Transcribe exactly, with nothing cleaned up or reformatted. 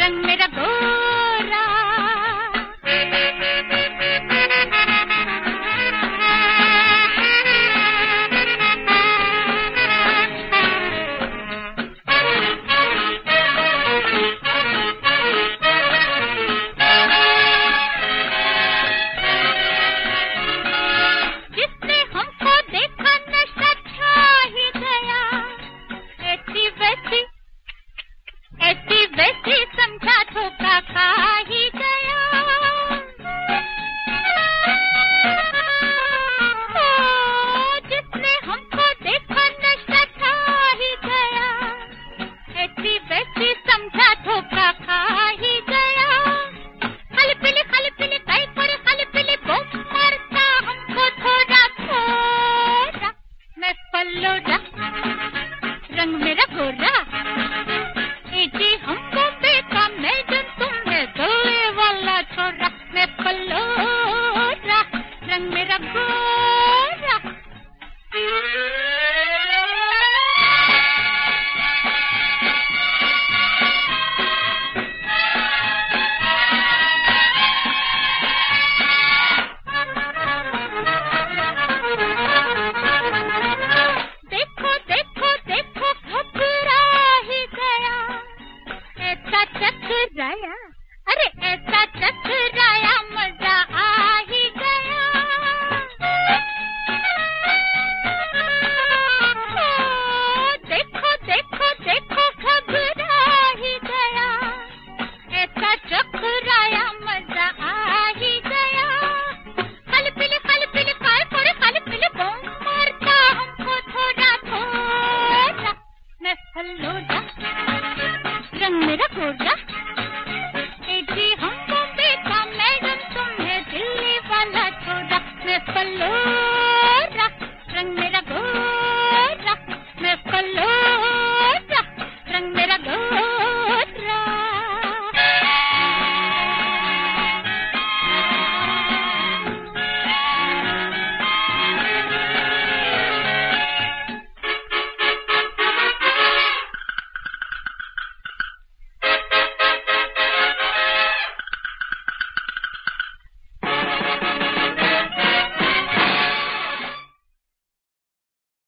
रंग मेरा गोरा। जिसने हमको देखा नशा छा ही गया, ऐसी वैसी ऐसी वैसी समझा धोखा खा ही गया। ओ, जिसने हमको देखा नशा छा ही गया, ऐसी वैसी समझा धोखा खा ही गया। खाली पीली खाली पीली कई कोई खाली पीली बोम मारता हमको थोड़ा थोड़ा। मैं पल्लोड़ा रंग मेरा गोरा। जी हम बॉम्बे का मैडम, तुम है दिल्ली वाला छोरा। मैं पल्लोड़ा रंग मेरा गोरा। देखो देखो देखो घबरा ही गया, ऐसा चकराया, अरे ऐसा चकराया मजा आ ही गया। ओ, देखो देखो देखो घबरा ही गया, ऐसा चकराया मजा आ ही गया। खाली पीली खाली पीली काय पड़े खाली पीली बोम मारता हमको थोड़ा थोड़ा। मैं फल्लोड़ा रंग मेरा गोरा।